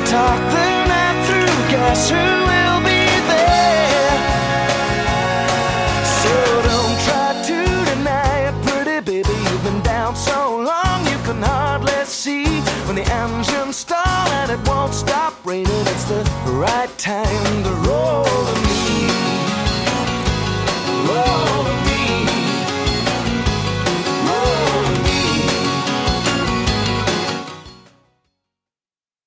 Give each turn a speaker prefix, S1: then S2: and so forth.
S1: talk the night through, guess who will be there? So don't try to deny it, pretty baby. You've been down so long you can hardly see. When the engine starts and it won't stop raining, it's the right time